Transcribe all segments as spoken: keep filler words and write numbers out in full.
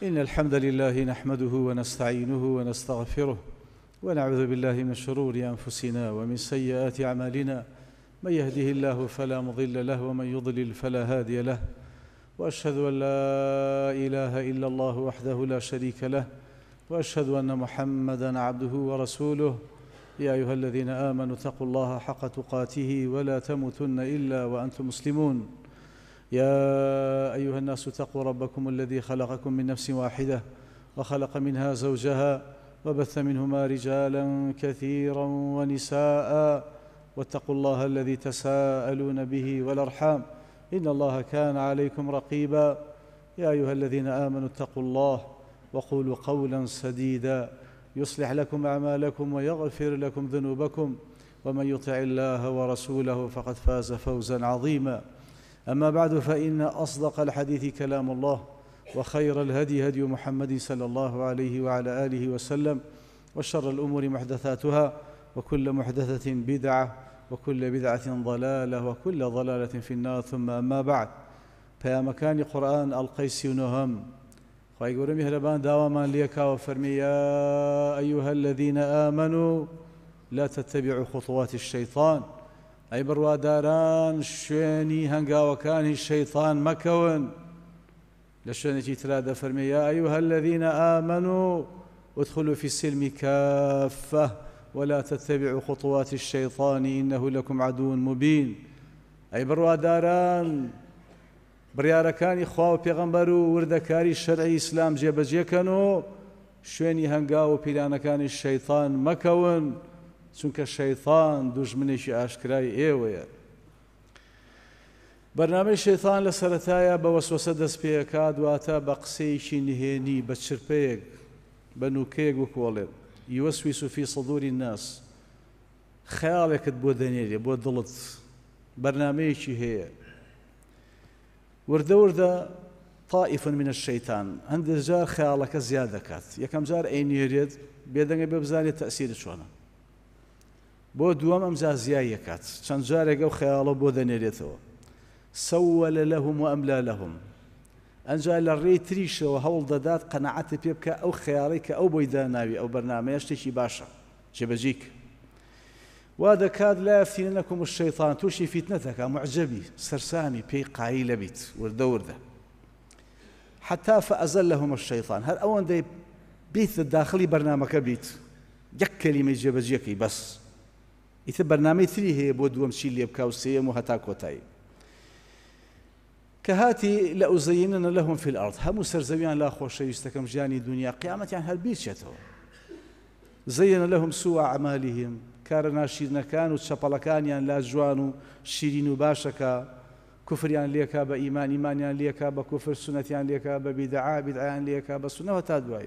إن الحمد لله نحمده ونستعينه ونستغفره ونعوذ بالله من شرور أنفسنا ومن سيئات أعمالنا من يهده الله فلا مضل له ومن يضلل فلا هادي له وأشهد أن لا إله إلا الله وحده لا شريك له وأشهد أن محمدًا عبده ورسوله يا أيها الذين آمنوا اتقوا الله حق تقاته ولا تموتن إلا وأنتم مسلمون يا أيها الناس اتقوا ربكم الذي خلقكم من نفس واحدة وخلق منها زوجها وبث منهما رجالا كثيرا ونساء واتقوا الله الذي تساءلون به والأرحام إن الله كان عليكم رقيبا يا أيها الذين آمنوا اتقوا الله وقولوا قولا سديدا يصلح لكم أعمالكم ويغفر لكم ذنوبكم ومن يطع الله ورسوله فقد فاز فوزا عظيما أما بعد فإن أصدق الحديث كلام الله وخير الهدي هدي محمد صلى الله عليه وعلى آله وسلم وشر الأمور محدثاتها وكل محدثة بدعة وكل بدعة ضلالة وكل ضلالة في النار ثم أما بعد فيا مكان قرآن القيس نهم ويقول مهربان داوما ليكا وفرمي يا أيها الذين آمنوا لا تتبعوا خطوات الشيطان أي برواداران شويني هنقا وكان الشيطان مكون لشويني تراد فرمي يا أيها الذين آمنوا ادخلوا في السلم كافة ولا تتبعوا خطوات الشيطان إنه لكم عدو مبين أي برواداران بڕیارەکانی خوا و پێغەمبەر و وردەکاری شەرعی ئیسلام جێبەجێکەن و شوێنی هەنگاو و پیرانەکانی شەیطان مەکەون چونکە شەیطان دوژمنێکی ئاشکرای ئێوەیە. بەرنامەی شەیطان لە سەرەتایە بە وەسوەسە دەست پێەکات دواتە بە قسەیەکی نهێنی بە چرپەیەک بە نوکەیەک وەکوڵێت یوەسویس فی صدوری الناس خەیاڵێکت بۆ دەنێرێ بۆ دڵت بەرنامەیەکی هەیە وردە وردە طائف من الشيطان هەندێک جار خەیاڵەکە زیاد دەکات یەکەم جار ئەینێرێت بێدەنگە بێ بزانێت تەئسیرت چۆنە بۆ دووەم ئەم جار زیای دەکات چەند جارێک ئەو خەیاڵە بۆ دەنێرێتەوە سەوەلە لەهم وئەملا لەهم ئەنجا لە ڕێی تریشەوە هەوڵ دەدات قەنەعەتی پێ بکە ئەو خەیاڵەی کە ئەو بۆی داناوی ئەو بەرنامەیە شتێکی باشە جێبەجێک وا دەکات لا یەفتینەکم الشەیطان تووشی فیتنەتەکە معجەبی سەرسامی پێی قایلە بیت وردە وردە حتا فەئەزەلەهم الشەیطان هەر ئەوەندەی بیتە داخلی بەرنامەکە بیت یەک کەلیمەی جێبەجێکەی بەس ئیتر بەرنامەی تری هەیە بۆ دووەم چی لێ بکا و سێیەم و هەتا کۆتایی کە هاتی لە ئوزەیینە لەهم فی الئەرض هەموو سەرزەویان لا خۆشەویستەکەم ژیانی دنیا قیامەتیان هەر بیرچێتەوە زەیەنە لەهم سوء ئەعمالهم کارە ناشیرنەکان و چەپەڵەکانیان لا جوان و شیرین و باشەکە کوفریان لێکا بە ئیمان ئیمانیان لێکا بە کوفر سونەتیان لێکا بە بیدعا بیدعایان لێکا بە سونەوە تا دوایی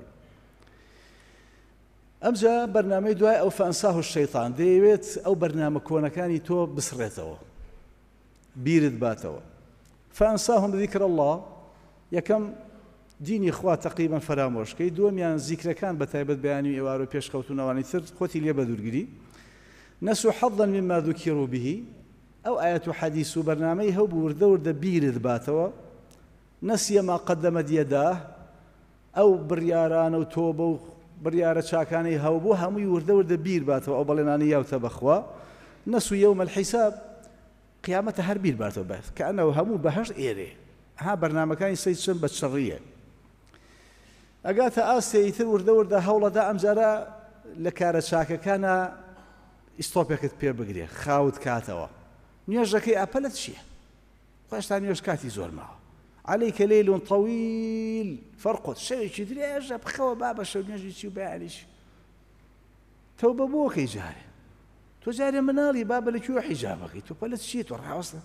ئەمجا بەرنامەی دوای ئەو فەئەنساه الشەیطان دەیەوێت ئەو بەرنامە کۆنەکانی تۆ بسڕێتەوە بیرت باتەوە فەئەنساهم بذیکر الله یەکەم دینی خوا تقریبا فرامۆشکەی دووەمیان زیکرەکان بەتایبەت بەیانی ئێوار و پێشکەوتونەوانی تر خۆتی لێ بەدوورگری نسوا حظا مما ذكروا به أو آية حديث برنامج هو بورد ورد بيرد باتوا نسي ما قدمت يداه أو برياران أو توبة بريارة شاكاني هو بو هم يورد ورد بير باتوا أو بلناني ياو تبخوا نسوا يوم الحساب قيامة هر بير باتوا بس كأنه هم بهش إيري ها برنامج كان يسيسن بالشرية أجات آسيا يثر ورد ورد هولا دا أمزارا لكارة شاكا كان ئیستۆپێکت پێ بگرێ خاوت کاتەوە نوێژەکەی ئەپەلت چییە؟ خۆشتا نوێژ کاتی زۆر ماوە عەلەیکە لەیلٌ طەویل فەرقوت شەوێکی درێژە بخەوە با بە شەو نوێژی چی و بەیانیش تەوبە بۆکەی جارێ تۆ جارێ مناڵی با بە لەکوێوە حیجابەکەی تۆ پەلت چییە تۆ ڕاوەستە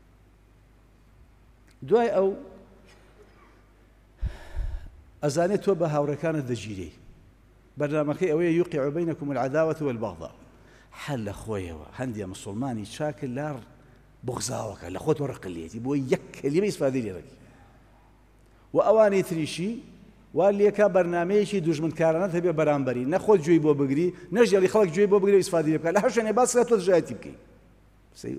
دوای ئەو ئەزانێت تۆ بە هاوڕێکانت دەگیرەی بەرنامەکەی ئەوەیە یوقیع بەینەکم العەداوەة والبەغضاء حل لەخۆیەوە هەندێ مسلمانی چاکە لار بغزاوەکە لە خۆت وەڕقلێتی بۆ یەک کەلیمە ئیسفادەی لێرەکی و ئەوانەی تریشی وا لێکا بەرنامەیەکی دوژمنکارانەت هەبێ بەرامبەری نەخۆت گوێی بۆ بگری نەژێڵی خەڵک گوێی بۆ بگری و ئیسفادەی لێ بکات لە هەر شوێنێ باس تۆ دژایەتی بکەی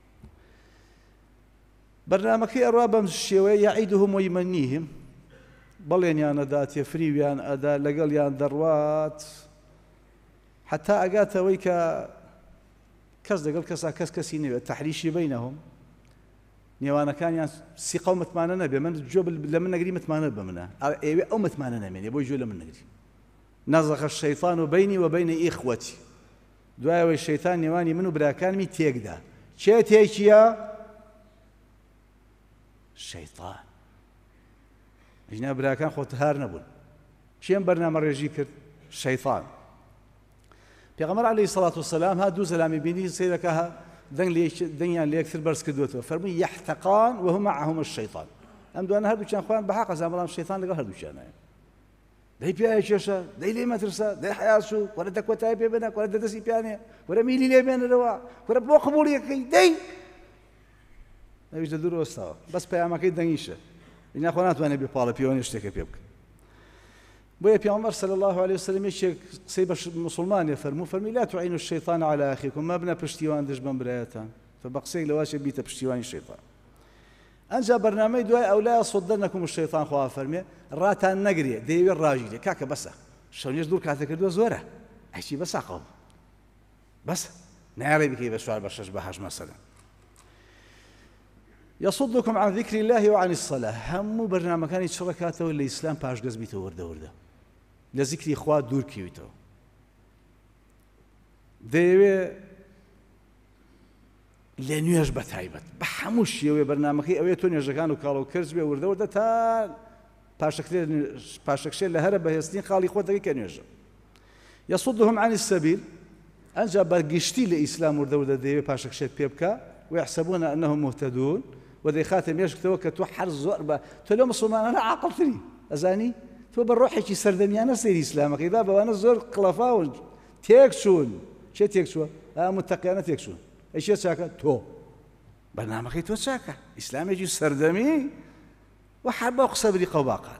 برنامجي أروى بمشيوي يعيدهم ويمنيهم بەڵێنیانەدا تێفریویان ئەدا لەگەڵیان دەڕوات حتا ئەگاتەوەی کە کەس لەگەڵ کەسا کەس کەسی نەوێت تەحریشی بەینەهم نێوانەکانیان سیقە و متمانە نەبێ من جۆ لە من نەگری متمانە بە منە ئێوێ ئەو متمانە نەمێنێ بۆی جۆ لە من نەگری نەزەخە الشەیطان و بەینی و بەینە ئیخوەتی دوایەوەی شەیطان نێوانی من و براکانمی تێکدا چێ تێکیە شەیطان ژنا براکان خۆت هار نەبوون چێم بەرنامە ڕێژی کرد شەیطان پێغەمبەر عەلەیهی سەڵات وسەلام هات دوو زەلامی بینی سەیرەکە دەنگیان لە یەکتر بەرز کردوێتەوە فەرمووی یەحتەقان وهم معهم الشەیطان ئەم دوانە هەردووچیان خۆیان بەحەق ئەزان بەڵام شەیطان لەگەڵ هەردووچیانایە دەی پیاوێ کێشە دەی لێ مەترسە دەی حەیاسوو وەرە دەکۆتای پێ بێنە وەرە دەدەستی پیانێ وەرە میلی لێ بێنەرەوە وەرە بۆ قبوڵیەکەی دەی ئەویش لە دوور وەستاوە بەس پەیامەکەی دەنگیشە ئینجا خۆ ناتوانێت بێ پاڵە پیاوانی شتێکە پێ بکە بۆیە پێغەمبەر صلی الله علیه وسلم یەکێک قسەی بە موسڵمانێ فەرموو فەرمی لا تعینوا الشەیطان على ئەخیکم مەبنە پشتیوان دژمن برایەتان فبە قسەیەک لەواشە بیتە پشتیوانی شەیطان ئەنجا بەرنامەی دوای ئەو لا یەصدەنەکم الشەیطان خوا فەرمێ ڕاتان نەگرێ دەیەوێت ڕاژیرێ کاکە بەسە شەونێژ دوور کاتە کردووە زۆرە ئەیچی بەسە قەوم بەسە نایڕێ بکەی بە چوار بە شەش بە هەشت مەسەلەن يصدكم عن ذكر الله وعن الصلاة هم برنامجان شركاته الإسلام باش جذبته ورده ورده لذكر إخوات دور كيوتو ديوه لنياج بتعيبت بحموش يوه برنامجي أوي توني جاكانو كارو كرز بيه ورده ورده تا باشكتير باشكتير لهرب بهستين خالي إخوات دقيقة نياج يصدهم عن السبيل أنجا برجشتي لإسلام ورده ورده ديوه باشكتير بيبكا ويحسبون أنهم مهتدون وذي خاتم يشك توك توحر زور با تلوم صومان أنا عاقل تري أزاني تو بروحي كي سردميانا سير إسلامك إذا بوانا زور قلفاون تيكسون شو تيكسون آه متقيانا تيكسون إيش يساكا تو برنامجي تو ساكا إسلام يجي سردمي وحبا صبري قباقا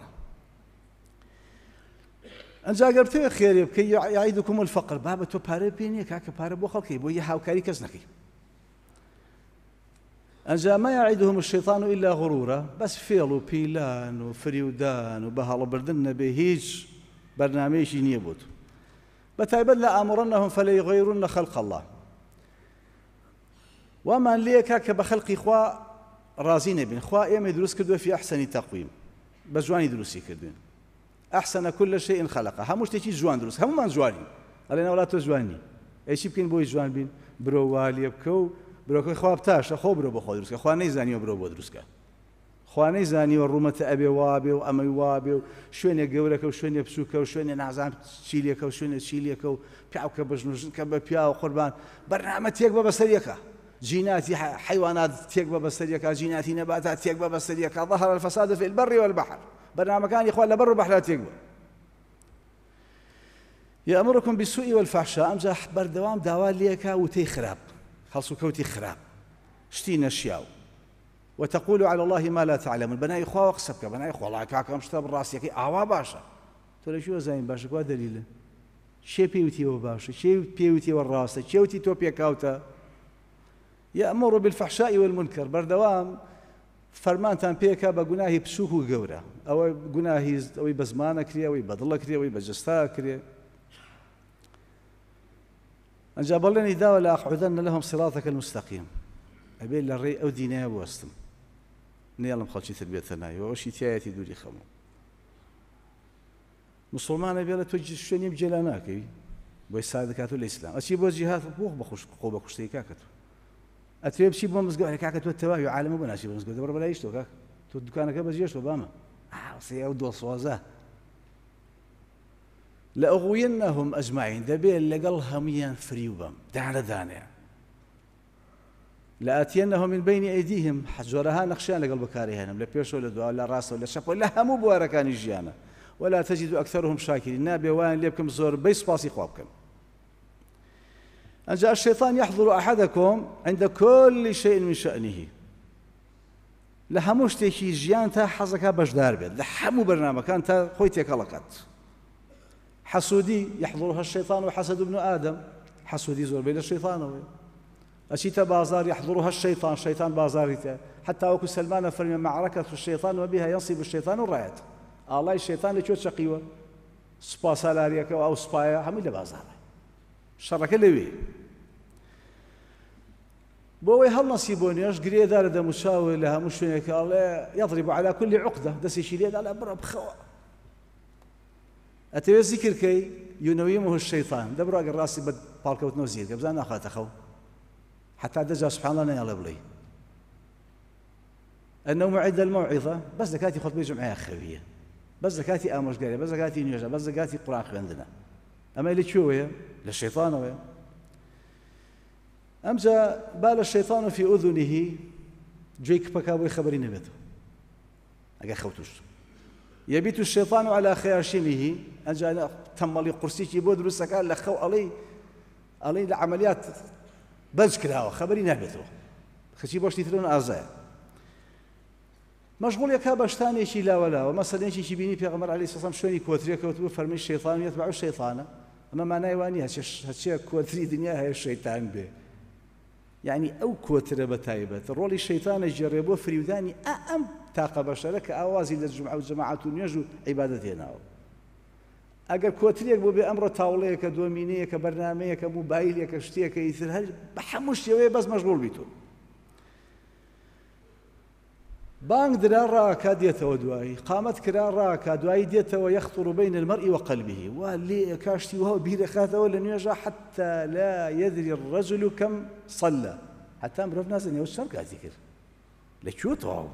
أنجا قربتي خير يبكي يعيدكم الفقر بابا تو باري بيني كاكا باري بو خلقي بو يحاو كاري كزنكي أنجا ما يعيدهم الشيطان إلا غرورا بس فيلو بيلان وفريودان وبهالو بردن بهيج برنامج نيبوت بتايبد لأمرنهم فلا يغيرن خلق الله وما ليك بخلق إخوة رازين بين إخوة يوم يدرس كدوا في أحسن تقويم بجوان يدرسي كدوا أحسن كل شيء خلقه هم مش تيجي جوان دروس هم ما جواني علينا ولا تجواني إيش يمكن بوي جوان بين برو والي بكو برو خواب تاش خو برو بخو دروس خو نيزاني برو بو دروس خو نيزاني والرومة أبي وابي وأمي وابي شوين جورك وشوين بسوك وشوين نعزام تشيليك وشوين تشيليك وبيعوك بجنوج كب بيعو قربان برنامج يكبر بسريكا جيناتي حيوانات تكبر بسريكا جيناتي نباتات تكبر بسريكا ظهر الفساد في البر والبحر برنامج كان إخوان لبر وبحر تكبر يأمركم بالسوء والفحشاء أمزح بردوام دوال ليكا وتي خراب خلصوا كوتي خراب شتينا الشياو وتقولوا على الله ما لا تعلمون بناء إخوة وقصبك بناء إخوة الله كاكا مشتاب الراس يكي أعوا باشا تقول شو زين باشا كوا دليله شي بيوتي وباشا شي بيوتي والراس شي وتي توبيا كاوتا يأمر بالفحشاء والمنكر بردوام فرمان تان بيكا بقناهي بسوك وقورة أو قناهي أو بزمانة كريا أو بدلة كريا أو بجستا كريا أنجاب الله نداء لأقعدن لهم صراطك المستقيم أبي للري أو دينيا بوستم نيلا مخلشي تربية ثنائي وعشي تياتي دولي خمو مسلمان أبي لتوجه شنيم جلاناكي بيساعدكاتو الإسلام أشي بو جهات بوخ بخش قوبة كشتي كاكتو أتريب شي بمزقوا كاكتو التواهي عالم بنا شي بمزقوا دبر بلا يشتو كاك تو دكانك بزيشتو باما آه سيأو دول صوازاه لأغوينهم أجمعين دبيل لقلهم ينفريوبهم دعنا دانع لآتينهم من بين أيديهم حجرها نقشان لقلب كارهنم لا بيرسو ولا دعاء ولا راس ولا شق ولا همو بواركان الجيانة ولا تجد أكثرهم شاكرين نابي وان ليبكم زور بيس باسي خوابكم أن جاء الشيطان يحضر أحدكم عند كل شيء من شأنه لهموش تيكي جيان تا حظك باش دار بيت لحمو برنامج كان تا خويتك لقت حسودي يحضرها الشيطان وحسد ابن آدم حسودي زور بين الشيطان أشيت بازار يحضرها الشيطان شيطان بازارته حتى وكو سلمان فرمي معركة الشيطان وبها ينصب الشيطان الرايات ئاڵای شەیتان لەکوێ چەقیوە سوپا سالاریەکە و ئەو سوپایە هەمووی لە بازاڕە شەڕەکە لەوێ بۆ ئەوەی هەڵنەسی بۆ نوێژ گرێدارە دەموچاوە لە هەموو شوێنێکە ئەڵێ یەضرب على كل عقدة دەستێکی لێدا لە بڕە بخەوە ئەتەوێت زیکرکەی یونەویمه الشەیطان دەبڕە ئەگەر ڕاستی بە پاڵکەوتنەوە زیرکە بزان ناخاتە خەو حتى دەجا سبحان الله نەیاڵێ بڵێ أنه معد الموعظة بس لكاتي خطبة جمعية خفية بس لكاتي آموزگارية بس لكاتي نيوجا بس لكاتي قرآن خويندنا أما اللي شو هي للشيطان ويا أمجا بال الشيطان في أذنه جيك بكابوي خبرين نبته أجا خوتوش يبيت الشيطان على خياشمه أجا تملي قرسيك يبود رسكا لخو علي علي العمليات بذكرها خبرين نبته خشي باش تثرون أرزاق مشغول يكا بشتاني شي لا ولا ومثلا شي شي بيني پیغمبر عليه الصلاه والسلام شلون كوتري كوتو فرمي الشيطان يتبع الشيطان اما معناه واني هالشيء كوتري دنيا هي الشيطان به يعني او كوتر بتايبه رول الشيطان يجربوا فريوداني ام طاقه بشرك اوازي للجمعه والجماعات ونيجو عبادتنا اگر كوتريك بو بامر طاوليك دومينيك برنامجك موبايلك شتيك يثر هل بحمش يوي بس مشغول بيتو بانك درا راكا ديتو دواي قامت كرا راكا دواي ديتو يخطر بين المرء وقلبه واللي كاشتي وهو بيرخاته ولا نيجا حتى لا يدري الرجل كم صلى حتى امرف ناس انه الشرق ذكر لشوت واو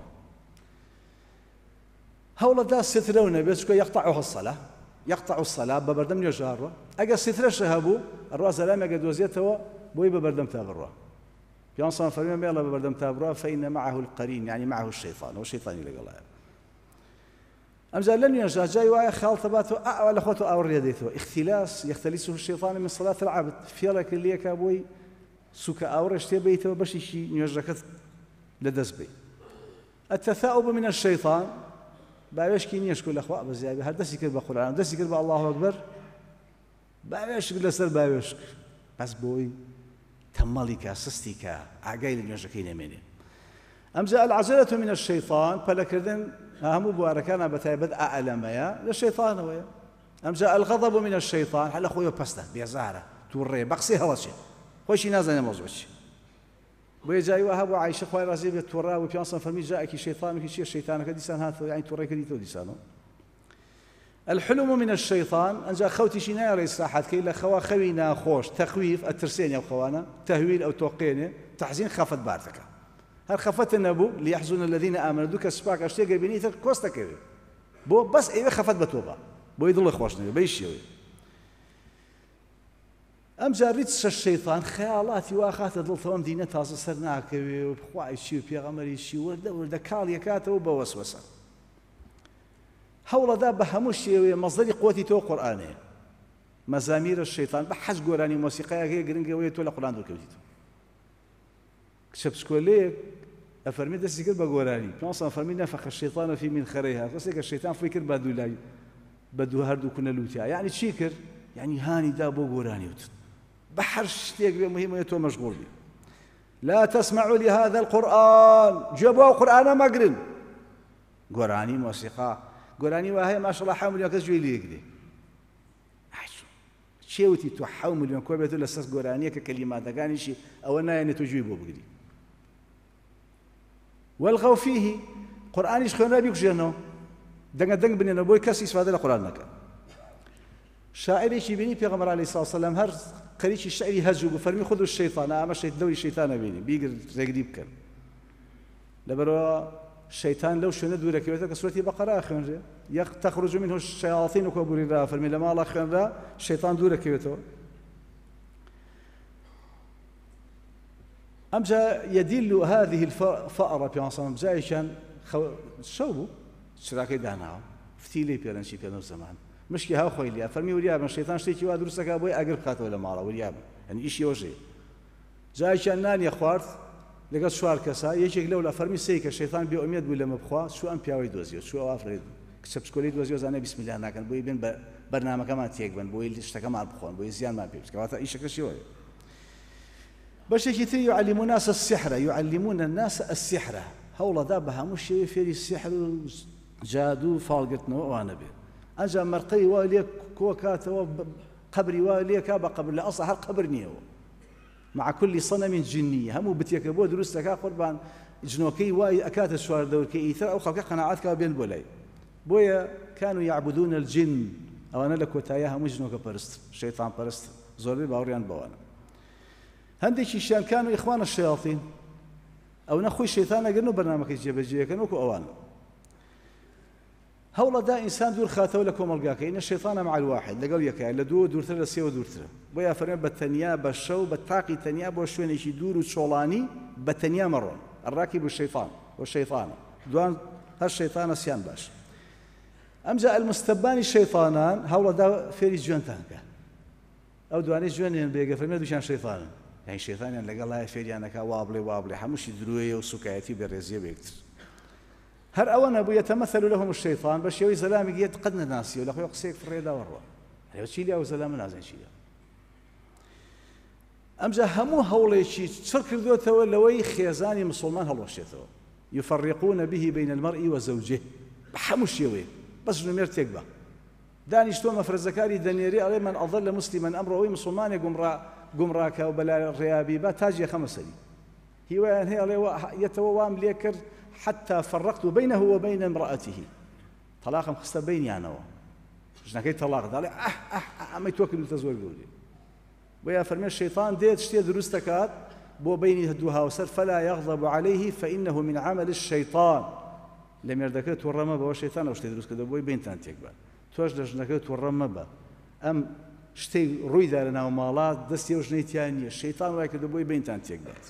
هولا دا سترون بس يقطعها الصلاه يقطع الصلاه ببردم نيجارو اجا ستر شهبو الراس لما قد وزيته بوي ببردم تابروا في أنصار فريم ما يلا ببردم تابروا فإن معه القرين يعني معه الشيطان والشيطان اللي قال أمزال لن يرجع جاي ويا خالطباته أعلى أخوته أو ريادته اختلاس يختلسه الشيطان من صلاة العبد في لك اللي كابوي سك أورش تبيته وبش شيء يرجعك لدزبي التثاؤب من الشيطان بعيش كين يشكل الأخوة بس يعني هذا دسي كرب القرآن دسي كرب الله أكبر بعيش لسر بعيش بس بوي تمالك سستيك عقيل نجكين مني أمزا العجلة من الشيطان فلكردن أهم بواركانا بتايبد أعلم يا للشيطان ويا أمزا الغضب من الشيطان هل أخويا بسته بيزارة توري بقسي هواشي خوشي نازل موضوعش ويجاي وهب عايشه خوي رازي بتورا وبيانصن فرمي جاءك شيطان كي شي شيطانك ديسان هذا يعني توري كديتو ديسانو الحلم من الشيطان أنجا خوتي شينا رئيس راحت كي لا خوا خوينا خوش تخويف الترسين يا خوانا تهويل أو توقينه تحزين خافت بارتك هل خفت النبو ليحزن الذين آمنوا دوك سباك أشتي قبينيتك كوستا كذي بو بس إيه خفت بتوبة بو يضل خوشنا بيشيوي أمجا ريتش الشيطان خيالاتي واخات ضل ثوم دينة تاز سرناك وبخواي شيو بيغمري شيو ورده ورده كاليا كاته وبوسوسه هولا دا بهموش مصدر قوتي تو قرآنه مزامير الشيطان بحج قراني موسيقى هي جرينجا ويا تو القرآن دو كويتو كشب سكولي أفرمي ده سكر بقراني ناصر أفرمي نفخ الشيطان في من خريها قصدك الشيطان فكر بدو لا بدو هردو كنا لوتيا يعني شيكر يعني هاني دا بو قراني بحرش تيك مهم يتو مشغول بي لا تسمعوا لهذا القرآن جابوا قرآن مقرن قراني موسيقى قراني وهي ما شاء الله حامل يكز جويلي يقدي شيوتي تو حامل يكون كوبيتو لساس قرانيه ككلمات كان شيء او انا يعني تجيبه بقدي والغوا فيه قراني شخونا بيك جنو دنگ دنگ بنينا بوي كاس استفاده القران لك شاعري شي بيني پیغمبر عليه الصلاه والسلام هر قريش الشعري هزو بفرمي خذوا الشيطان اما شيء دوري الشيطان بيني بيقر زي كان لبروا الشيطان لو شنو دورك يوتك سورة بقرة أخوانجي تخرج منه الشياطين وكبر الرا فرمي لما الله أخوان الشيطان دورك يوتو أمجا يدل هذه الفأرة في عصام زايشان خو شوبو شراكي دانا فتيلي بيرن شي بيرن زمان مشكي ها خويليا فرمي وليا من الشيطان شتيكي وادرسك ابوي اقرب خاطر ولا مالا وليا يعني شيء وجه زايشان نان يا خوارت لقد شوار كسا يجيك لولا فرمي سيك الشيطان بيؤميد ولا مبخوا شو ام بياوي دوزيو شو افريد كسب سكولي دوزيو زانه بسم الله ناكن بو يبين برنامج كما تيك بن بو يشتكى مع بخون بو يزيان ما بيبس كواتا ايش كشيوي باش يجي يعلمون الناس السحر يعلمون الناس السحر هولا دابها مش في السحر جا دوو فاڵگرتنەوە ئەوانە بێ ئەنجا مەرقەی وا لێ کۆکاتەوە قبری وا لێکا بە قبر لە ئەسڵ هەر قبر نییەوە مع كل صنم جني هەموو بتێکە بۆ دروستەکە قوربان جنۆکەی وای ئەکاتە چواردەوەکە ئیتر ئەو خەڵکە قەناعەتکا بێن بۆ لای بۆیە كانوا يعبدون الجن ئەوانە لە کۆتاییە هەموو ژنۆکە پەرست شەیطان پەرست زۆربەی باوەڕیان بەوانە هەندێکیشیان كانوا إخوان الشياطين ئەو نەخۆی شەیطان ئەگەن و بەرنامەکەی جێبەجێەکەن وەکو ئەوانە هەوڵەدا ئینسان دوور خاتەوە لە کۆمەڵگاکە ئینە شەیطانە مع الواحد لەگەڵ یەکایە لە دووە دوورتر لە سێوە دوورترە بۆیە فەرمێ بە تەنیا بە شەو بە تاقی تەنیا بۆ شوێنێکی دوور و چۆڵانی بە تەنیا مەڕۆن ئەڕاکی بۆ شەیطان بۆ شەیطانە دوان هەر شەیطانە سیان باش ئەمجا المستەبانی شەیطانان هەوڵەدا فێری جوێنتانکە ئەو دوانەی جوێنیان بێگە فەرمێ دووشیان شەیطانن یعنی شەیطانیان لەگەڵ لایە فێریانەکە وا بڵێ وا بڵێ هەمووشی درویە و سوکایەتی بەڕێزیە بێکتر هەر ئەوە نەبوو يتمثل لهم الشيطان بە شێوەی زەلامی گێت قەت نەناسیەوە لە خۆی قسەیەک فڕێدا وەڕوە هەرێ چی لیا و زەلامە نازانین چی لیا ئەمجا هەموو هەوڵێکی چڕ کردوێتەوە لەوەی خێزانی مسلمان هەڵوەشێتەوە يفرقون به بين المرء وزوجه بە هەموو شێوەیە بەس ژنومێر تێک بە دانیشتۆ مەفرەزەکاری دەنێری ئەڵێ من ئەضل مسلما ئەمڕۆ ئەوەی مسلمانێ گومڕاکە و بەلای ڕێیابی با تاجی خەمە سەری هیوایان هەیە ئەڵێ یەتەوە وام لێ کرد حتى فرقت بينه وبين امرأته طلاقم خست بينيانەوە ژنەکەی تەلاق داڵێ ئەح ئەح ئەمەی تۆ کردوتە زۆر گەورەی بۆیە فەرمێ شەیطان دێت شتێ دروست دەکات بۆ بینی هەردوو هاوسەر فلا يغضب عليه فإنه من عمل الشيطان لە مێردەکە تووڕە مەبە بەوە شەیطان ئەو شتێ دروست کردەوە بۆی بینتان تێک بات تۆش لە ژنەکە تووڕە مەبە ئەم شتەی ڕوویدا لە ناو ماڵات دەستی ئەو ژنەی تیان نییە شەیطان وای کردە بۆی بینتان تێک بات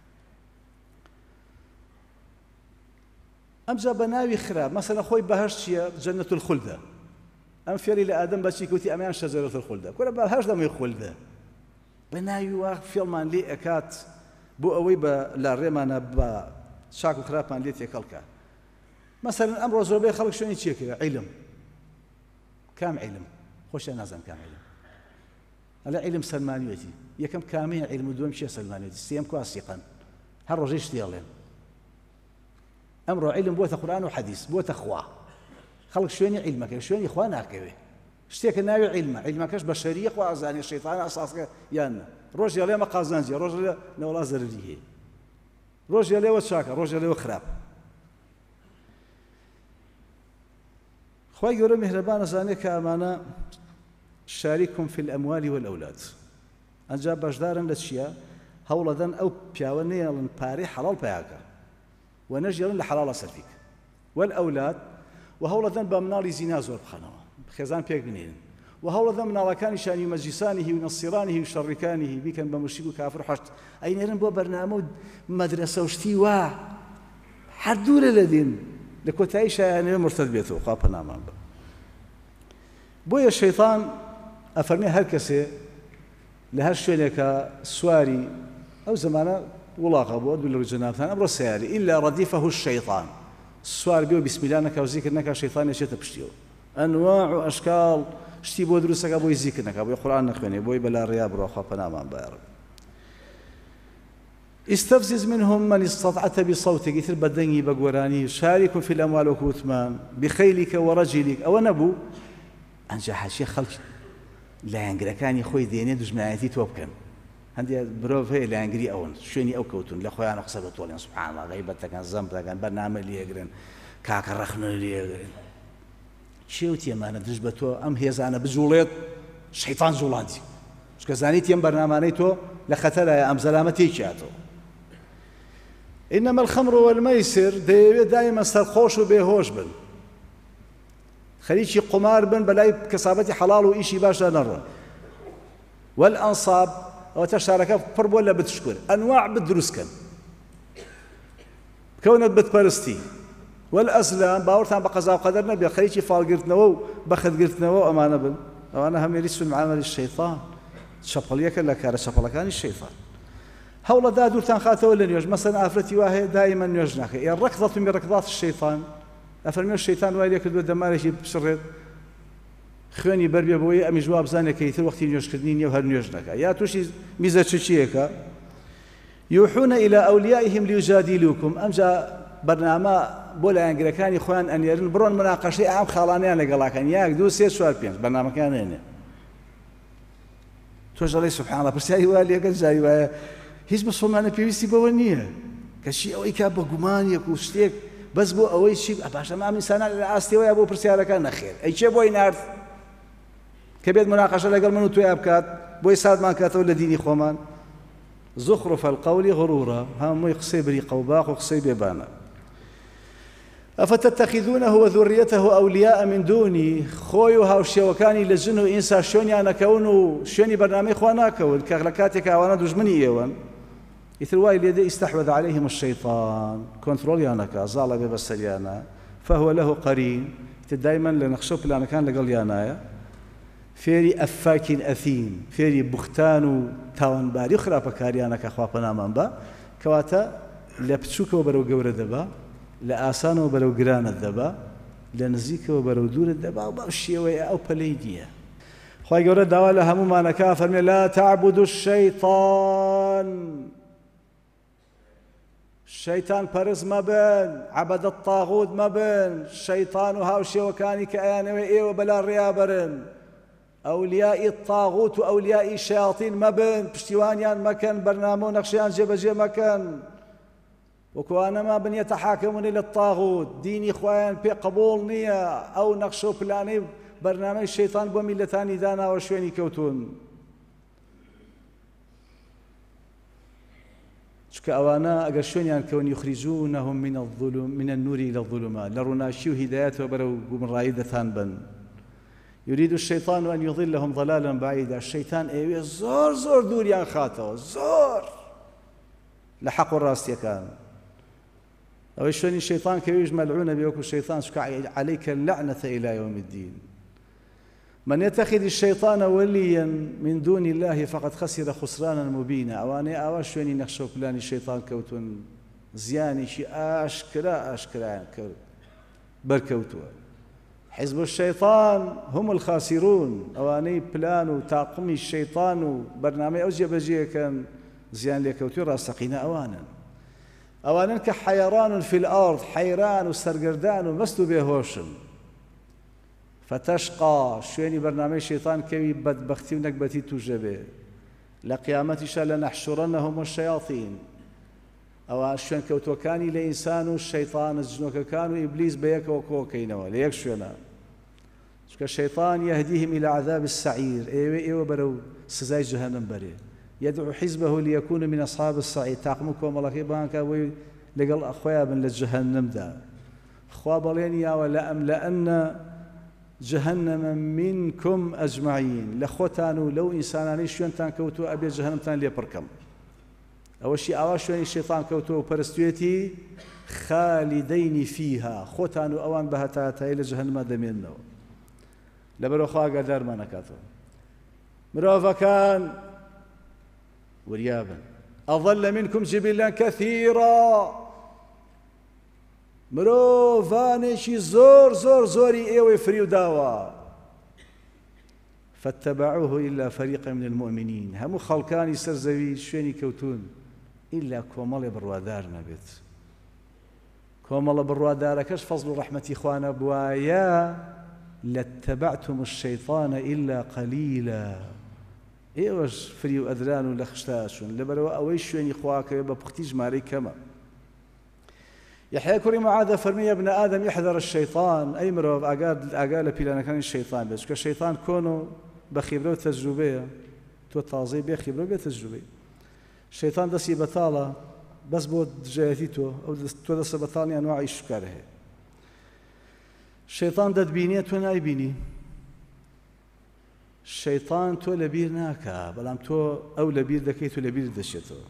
ئەمجا بە ناوی خراپ مەسەلەن خۆی بەهەشت چییە جەنەت الخولدە ئەم فێری لە ئادەم بەچی کەوتی ئەمیان شەجەرەت الخولدە کورە بەهەشت دەمەی خولدە بە ناوی وا فێڵمان لێ ئەکات بۆ ئەوەی بە لا ڕێمانە بە چاک و خراپمان لێ تێکەڵکە مەسەلەن ئەمڕۆ زۆربەی خەڵک شوێنی چیەکەوێ عیلم کام عیلم خۆشیان نازانم کام عیلم ئەلە عیلم سەلمانیەتی یەکەم کامەیە عیلم و دووەم چییە سەلمانیەتی سێم کواسیقەن هەر ڕۆژەی شتێڵێن ئەمڕۆ عیلم بۆتە قورئان و حەدیث بۆتە خوا خەڵک شوێنی عیلمەکە شوێنی خوا ناکەوێ شتێکە ناوی عیلمە عیلمەکەش بەشەریە خوا ئەزانێ شەیطان ئەساسەکە یان نە ڕۆژ ئەڵێمە قازانجیە ڕۆژ لە نەوەڵا زەرری هەیە ڕۆژ ئەڵێوە چاکە ڕۆژ ئەڵێوە خراپ خوای گەورە میهرەبان ئەزانێ کە ئەمانە شاریکم فی الأموال والأولاد ئەنجا بەشدارن لە چییە هەوڵەدەن ئەو پیاوە نێڵن پارەی حەڵاڵ پیاکە ونجيرن لحلال سلفيك والأولاد وهولا ذنب منال زنا زور بخنوا خزان بيك منين وهولا ذنب منال كان شان يمجسانه وينصرانه ويشركانه بيكن بمشرك كافر حشت أي نرن بو برنامج مدرسة وشتي وا حدور الذين لكوتايش يعني مرتد بيته قابنا ما بويا الشيطان أفرمي هالكسي لهالشوينك سواري أو زمانه ولاقة بود ولا رجناتان أمر سياري إلا رديفه الشيطان السوار بيو بسم الله نكا وذكر نكا شيطان يشيت بشتيو أنواع وأشكال شتي بود دروسك أبوي ذكر نكا أبوي قرآن نخويني أبوي بلا رياب روخا بنامان بارب استفزز منهم من استطعت بصوتك يثر بدني بقوراني شارك في الأموال وكوتمان بخيلك ورجلك أو نبو أنجح شيء خلق لا ينقل كان يخوي ديني دجمعيتي توبكن هەندێ برۆڤ هەیە لە ئەنگری ئەوەن شوێنی ئەو کەوتون لە خۆیان قسە بەتۆڵێن سوبحان الله غەیبەتەکەن زەمب دەکەن بەرنامە لێگرن کاکە ڕەخنە لێگرن چێوتی ئەمانە دژ بە تۆ ئەم هێزانە بجوڵێت شەیطان جوڵاندی چکە زانیت ئەم بەرنامانەی تۆ لە خەتەرایە ئەم زەلامە تێکیاتەوە إنما الخمر والميسر دەیەوێت دائما سەرخۆش و بێهۆش بن خەریکی قمار بن بەلای کەسابەتی حەڵاڵ و ئیشی باشدا نەڕۆن والأنصاب أو تشارك فرب ولا بتشكر أنواع بدروسكن كونت بتبرستي والأزلام باورتان بقضاء وقدر نبي خليشي فال قلت نو بخد قلت نو أمانة بن وأنا هم يريس في المعامل الشيطان شبليك لا كار شبلكان الشيطان هولا دا دورتان خاته ولا نيوج مثلا أفرتي واحد دائما نيوجناك يا ركضة من ركضات الشيطان أفرمي الشيطان ويلك الدود دمارش بشريط خوێنی بەربێ بۆی ئەمی جواب زانێ کە ئیتر وەختی نوێژکردنی نییە و هەر نوێژ نەکە یا تووشی میزە چچیەکە یوحون إلى أوليائهم ليجادلوكم أمجا برنامە بۆ لایەنگرەکانی خۆیان ئەنێرن بڕۆن مناقەشەی ئام خاڵانیان لەگەڵاکەن یاک دوو سێ چوار پێنج بەرنامەکان هێنێ تۆش دەڵێی سوبحان الله پرسیاری وایە لێگەن جاری وایە هیچ مسلمانە پێویستی بەوە نییە کەچی ئەوەی کا بە گومانیەک و شتێک بەس بۆ ئەوەی چی باشە مام ئینسانان لە ئاستیەوەیە بۆ پرسیارەکان نەخێر ئەی چێ بۆی نارد کە بێت مناقەشە لەگەڵ من و تۆی بکات بۆی سادمان کاتەوە لە دینی خۆمان زخرف القول غرورا هەمووی قسەی بری قەوباق و قسەی بێبانە ئەفتەتەخیذونەه وذوريته ئەولیاء من دونی خۆی و هاوشێوەکانی لە جن و ئینسا شوێنیان نەکەون و شوێنی بەرنامەی خوا ناکەون کە لە کاتێک ئەوانە دوژمنی ئێوەن ئیتر وای لێدە ئیستەحوەذ عەلەیهم الشەیطان کۆنتڕۆڵیان نەکا زاڵە بێ بەسەریانە فهو له قەرین ئیتر دایمەن لە نەخشە و پلانەکان لەگەڵیانایە فێری ئەفاکین ئەثیم فێری بوختان و تاوانباری و خراپەکاریانەکە خوا پەنامان بە کەواتە لە بچووکەوە بەرەو گەورە دەبا لە ئاسانەوە بەرەو گرانت دەبا لە نزیکەوە بەرەو دوورت دەبا و بەو شێوەیە ئەو پەلەی نییە خوای گەورە داوا لە هەمومانەکە فەرمێ لا تعبدوا الشەیطان شەیطان پەرست مەبن عەبەدە الطاغوت مەبن شەیطان و هاوشێوەکانی کە ئەیانەوێ ئێوە بەلا ڕێیابەرن ئەولیای الطاغوت و ئەولیای شەیاطین مەبن پشتیوانیان مەکەن بەرنامە و نەخشەیان جێبەجێ مەکەن وەکوانەما بن يتحاكمون إلى الطاغوت دینی خۆیان پێ قبول نییە ئەو نەخشە و پلانەی بەرنامەی شەیطان بۆ میلەتانی داناوە شوێنی کەوتون چکە ئەوانە ئەگەر شوێنیان کەون یخرجونهم من الظلم من النور إلى الظلمات لە ڕووناچی و هیدایەتەوە بەرەو گومڕایی دەتان بن يريد الشيطان أن يضلهم ضلالا بعيدا الشيطان ئێوێ زۆر زۆر دووریان خاتەوە زۆر لە حەق و ڕاستیەکان ئەوەی شوێنی شەیطان کەویش مەلعونە بێ وەکو شەیطان چکە عەلەیکە اللعنة إلى يوم الدين من يتخذ الشيطان وليا من دون الله فقد خسر خسرانا مبينا ئەوانەی ئاوا شوێنی نەخشە و پلانی شەیطان کەوتون زیانێکی ئاشکرا ئاشکرایان کرد بەرکەوتووە حزب الشيطان هم الخاسرون ئەوانەی پلان و تاقمی شەیطان و بەرنامەی ئەو جێبەجێەکەن زیان لێکەوتوی ڕاستەقینە ئەوانن ئەوانن کە حەیڕان في الأرض حەیران و سەرگەردان و مەست و بێهۆشن فتشقى شوێنی بەرنامەی شەیطان کەوی بەدبەختی و نەکبەتی تووشە بێ لە قیامەتیشە لەنەحشورنهم الشەیاطین ئەوە شوێن کەوتوەکانی لە ئینسان و شەیطان جنۆکەکان و ئیبلیس بە یەکەوە کۆکەینەوە لە یەک شوێنە چکە شەیطان یهدیهم إلى عذاب السعير ئێوە ئێوە بەرەو سزای جەهەنەم بەرێ يدعو حزبه ليكون من أصحاب الصعيد تاقم كومەڵەکەی بانکە بۆی لەگەڵ خۆیان بن لە جەهەنەمدا خوا بەڵێن یاوە لەئەملەئەنە جەهەنەم منکم ئەجمعین لە خۆتان و لەو ئینسانانەی شوێنتان کەوتووە ئەبێ جەهەنەمتان لێ پڕکەم ئەوەشی ئاوا شوێنی شەیطان کەوتووە و پەرستوێتی خالیدەینی فیها خۆتان و ئەوان بە هەتاتایی لە جەهەنەما دەمێننەوە لەبەرەوە خوا ئاگادارمان نەکاتەوە مرۆڤەکان وریابن أضل منكم جبلا كثيرا مرۆڤانێکی زۆر زۆر زۆری ئێوەی فریو داوە فاتبعوه إلا فريقا من المؤمنين هەموو خەڵکانی سەر زەوی شوێنی کەوتون ئیلا کۆمەڵێ بڕوادار نەبێت کۆمەڵە بڕوادارەکەش فەزل و ڕەحمەتی خوا نەبوایە لاتبعتم الشيطان إلا قليلا ئێوەش فری و ئەدران و لە خشتاشون لەبەرەوە ئەوەی شوێنی خواکەوێ بە پوختی ژمارەی کەمە یحیە کوڕی معادە فەرمی یا ابن ئادەم یحذەر الشەیطان ئەی مرۆڤ ئاگا لە پیلانەکانی شەیطان بێت چکە شەیطان کۆن و بە خیبرە و تەجروبەیە تۆ تازەی بێ خیبرە و بێ تەجروبەی شەیطان دەستی بەتاڵە بەس بۆ دژایەتی تۆ ئەو تۆ دەستە بەتاڵی ئەنواعی شکارە هەیە شەیطان دەتبینێ تۆ نایبینی شەیطان تۆ لەبیر ناکا بەڵام تۆ ئەو لەبیر دەکەیت و لەبیر دەچێتەوە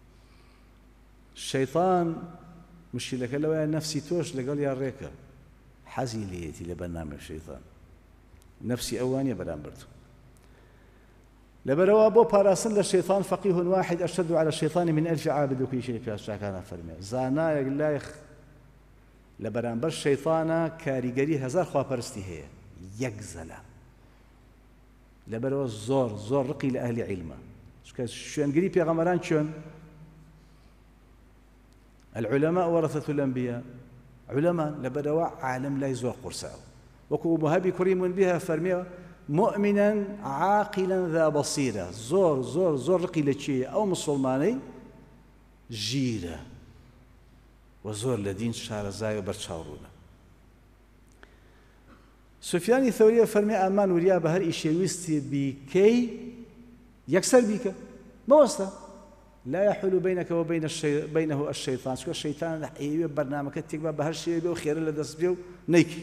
شەیطان مشکلەکە لەوەیە نەفسی تۆش لەگەڵ یان ڕێکە حەزی لێیەتی لە بەرنامەی شەیطان نەفسی ئەوانیە بەرامبەر تۆ لەبەرەوە بۆ پاراستن لە شەیطان فەقیه واحد أشد على الشيطان من ألف عابد وكل شيء في أشراكنا فرمي زانایەک لای لە بەرامبەر شەیطانە کاریگەری هەزار خواپەرستی هەیە یەک زەلام لەبەرەوە زۆر زۆر ڕقی لە ئەهلی عیلمە چکە شوێنگری پێغەمبەران چۆن العلماء ورثة الأنبياء علەمان لەبەرەوە عالم لای زۆر قورساوە وەکو مهەبی کوڕی منبیه فەرمیەوە مؤمنا عاقلا ذا بصيرة زۆر زۆر زۆر ڕقی لە چیە ئەو مسلمانەی ژیرە و زۆر لە دین شارەزای و بەرچاوڕوونە. سوفیانی ثەوریە فەرمی ئامان وریا بە هەر ئیشێویستی بیکەی یەکسەر بیکە مەوەستە لا يحول بينك وبين الشي... بينه الشيطان شكو الشيطان ايوه برنامجك تكبر بهر شيء بيو خير اللي دس بيو نيكي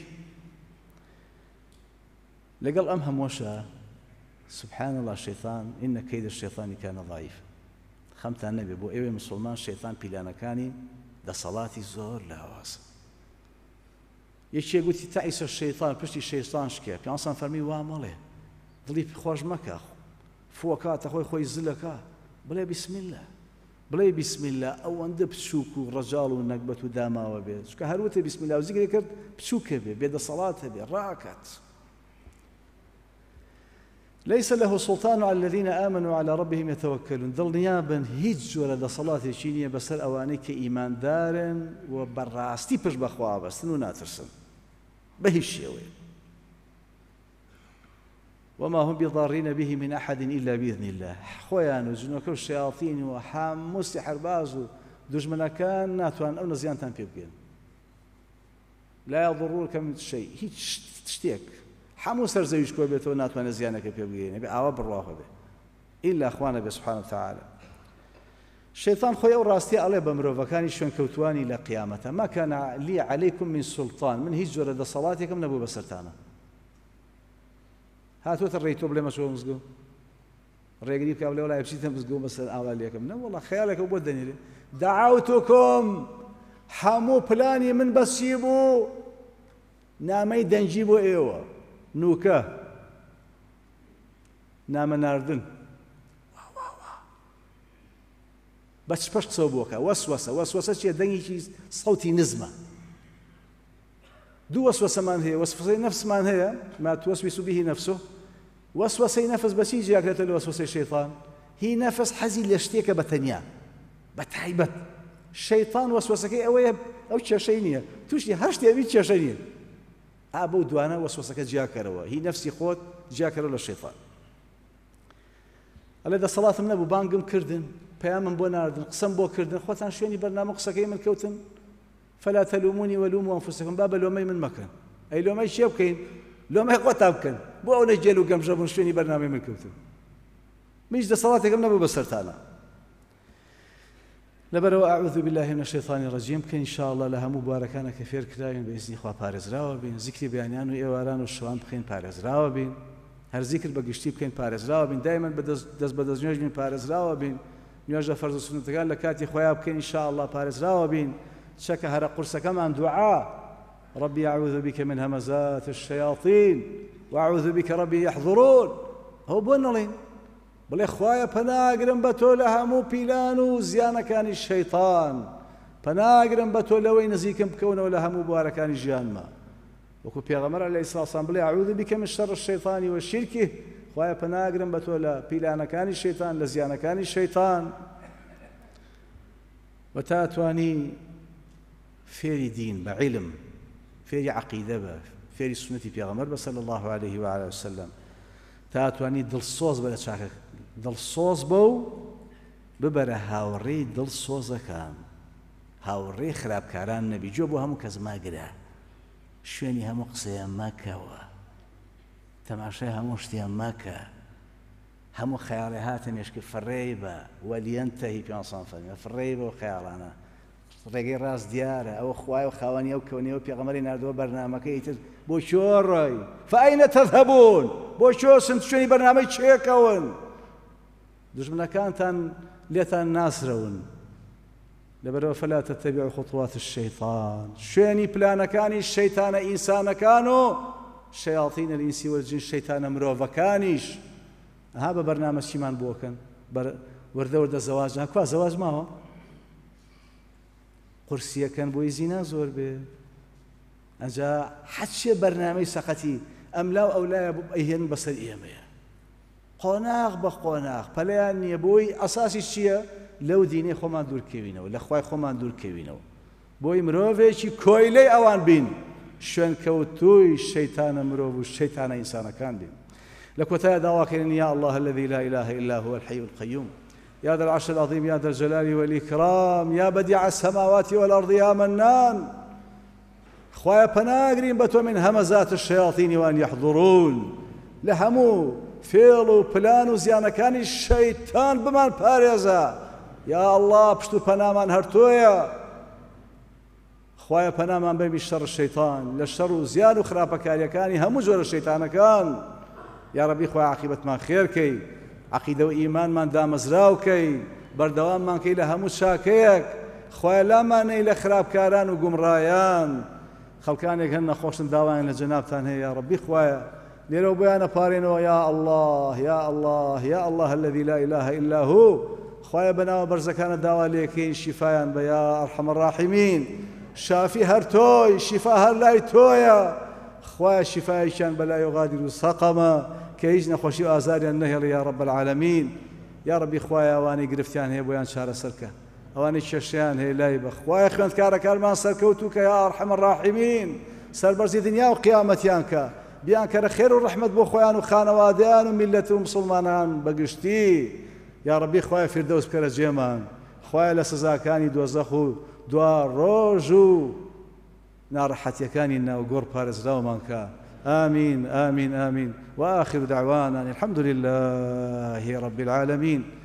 لقال امهم وشا سبحان الله الشيطان ان كيد الشيطان كان ضعيف خمت النبي بو ايوه مسلمان الشيطان بيلانا كاني ده صلاتي زور لهواس يشي قلت تعيس الشيطان بشتي الشيطان شكا بيانسان فرمي وامله ضلي خوش مكا فوكات اخوي خوي زلكا بڵێ بسم الله بڵێ بسم الله ئەوەندە بچووک و ڕەجاڵ و نەکبەت و داماوە بێت چکە هەروەتە بسم الله و زیکری کرد بچووکە بێ بێدەسەڵاتە بێ ڕاکات. ليس له سلطان على الذين آمنوا على ربهم يتوكلون دڵنیا بن هیچ جۆرە دەسەڵاتێکی نییە بەسەر ئەوانەی کە ئیماندارن و بەڕاستی پشت بەخوا بەستن و ناترسن بە هیچ شێوەیە. وما هم بضارين به من أحد إلا بإذن الله خويان وجنوك الشياطين وحام سحر باز دجمنا كان ناتوان أو نزيان تنبيبين لا يضرورك من شيء هيك تشتيك حمو سر زيش كو بيتو ناتوان نزيانك بيبين بأوا بالله به إلا أخوانا به سبحانه وتعالى. الشيطان خويا وراستي عليه بمرو فكان شلون كوتواني لقيامته ما كان لي عليكم من سلطان من هجرة دا صلاتكم نبو بسرتانا هاتوت الريتو بلا مسؤول مسجون الرجال كابلا ولا يبسيتهم مسجون بس أوليكم لا والله خيالك وبدني دعوتكم حمو بلاني من بسيبو نامي دنجيبو ايوه نوكا نام ناردن بس باش تصوبوكا وسوسه وسوسه شي دنجي صوتي نزمه دو وسوسه من هي وسوسه نفس من هي ما توسوس به نفسه وسوسه نفس بس يجي اكلت الوسوسه الشيطان هي نفس حزين لشتيك بتنيا بتعيبت الشيطان وسوسك او او تشينيه توشي هرشتي ابي تشينيه ابو دوانا وسوسك جاكروا هي نفسي خوت جاكروا للشيطان الذي صلاه من ابو بانقم كردن بيام بو ناردن قسم بو كردن خوتان شوني برنامج قصكي من كوتن فلا تلوموني ولوموا انفسكم باب لومي من مكان اي لومي شيبكين لومي قوتابكن بو نجلو كم جابون شوني برنامج من كوتن مش ده صلاتكم نبو بسرتانا لبرو أعوذ بالله من الشيطان الرجيم كان إن شاء الله لها مباركانا كثير كراين بإذن إخوة بارز راوبين ذكر بيانيان وإيواران والشوان بخين بارز راوبين هر ذكر بقشتي بخين بارز راوبين دائما بدز دز بدز نيوج من بارز راوبين نيوج فرز السنة قال لكاتي خويا بخين إن شاء الله بارز راوبين شك هر قرص كمان دعاء ربي أعوذ بك من همزات الشياطين وأعوذ بك ربي يحضرون هو بنلين بڵێ خوایە پەناگرم بە تۆ لە هەموو پیلان و زیانەکانی شەیطان پەناگرم بە تۆ لەوەی نزیکم بکەونەوە لە هەموو بوارەکانی ژیانما وەکو پێغەمبەر عەلەیهی سڵاو وسەلام بڵێ ئەعوذ بیک من شەڕ الشەیطان وەشیرکه خوایە پەناگرم بە تۆ لە پیلانەکانی شەیطان لە زیانەکانی شەیطان و تا توانی فێری دین بە عیلم فێری عەقیدە بە فێری سونەتی پێغەمبەر بە صلی الله عليه وعلى وسلم تا توانی دڵسۆز بە لە چاکە دڵسۆز بە و ببەرە هاوڕێی دڵسۆزەکان هاوڕێی خراپکاران نەبی جۆ بۆ هەموو کەس ماگرە شوێنی هەموو قسەیان مەکەوە تەماشای هەموو شتیان مەکە هەموو خەیاڵێ هاتە مێشکە فڕێی بە وەلیەنتەهی پێنجسان فەرمیوە فڕێی بە خەیاڵانە ڕێگەی ڕاست دیارە ئەوە خوای و خاوەنی ئەو کەونیەوە پێغەمبەری ناردووە بەرنامەکەی تر بۆ چۆ ڕۆی فەئەینە تەذهەبوون بۆ چۆ سنت شوێنی بەرنامەی چێکەون دژمنەکانتان لێتان ناسرەون لەبەرەوە فەلا تەتەبیعوا خطوات الشەیطان شوێنی پلانەکانی شەیتانە ئینسانەکان و شەیاطین الئینسی وەلجین شەیتانە مرۆڤەکانیش ئەها بە بەرنامە چیمان بۆکەن وەردە وەردە زەواج کوا زەواج ماوە قورسیەکەن بۆی زینا زۆر بێ ئەجا حەچێ بەرنامەی سەقەتی ئەملاو ئەولایە ئەیهێن بەسەر ئێمەیە قۆناغ بە قۆناغ پەلەیان نییە بۆی ئەساسی چییە لەو دینەی خۆمان دوورکەوینەوە لە خوای خۆمان دوورکەوینەوە بۆی مرۆڤێکی کۆیلەی ئەوان بین شوێن کەوتووی شەیتانە مرۆڤ و شەیتانە ئینسانەکان بین. لە کۆتایە داواکەین يا الله الذي لا إله إلا هو الحي القيوم يا ذا العرش العظيم يا ذا الجلال والإكرام يا بديع السماوات والأرض يا منان خوايا پناگرین بە تۆ من همزات الشياطين وأن يحضرون لە هەموو فێڵ و پلان و زیانەکانی شەیتان بمان پارێزە یا الله پشت و پەنامان هەر تۆیە خوايا پەنامان بەمی شەڕ شەیتان لە شەڕ و زیان و خراپەکاریەکانی هەموو جۆرە شەیتانەکان یا ربی خوايا عاقبەتمان خێرکەی عقیدە و ئیمانمان دامەزراوکەی بەردەواممان کەی لە هەموو چاکەیەک خوايا لامانەی لە خراپکاران و گومڕایان خەڵکانێک هەن نەخۆشن داوایان لە جەنابتان هەیە یا ربی خوايا لێرە بۆیانە پارێنەوە یا الله یا الله یا الله الذي لا إله إلا هو خوايا بەناوە بەرزەکانە داوا لێکەین شیفایان بە یا ئەرحەم الراحیمین شافی هەر تۆی شیفا هەر لای تۆیە خوايا شیفایەکیان بەلا یغادر سەقەمە کە هیچ نەخۆشی و ئازاریان نەهێڵی یا رب العالمین یا ربی خوايا ئەوانەی گرفتیان هەیە بۆیان چارەسەرکە ئەوانەی کێشەیان هەیە لای بە خوايا خوێندکارەکانمان سەرکەوتووکە یا ئەرحەم الراحیمین سەربەرزی دنیا و قیامەتیان کە بیان کەرە خێر و ڕەحمەت بۆ خۆیان و خانەوادەیان و میلەت و مسڵمانان بەگشتی یا ربی خوايا فیردەوس بکەرە جێمان خوايا لە سزاکانی دۆزەخ و دوا ڕۆژ و ناڕەحەتیەکانی ناوگۆڕ پارێزراومان کە آمين آمين آمين وآخر دعوانا الحمد لله رب العالمين.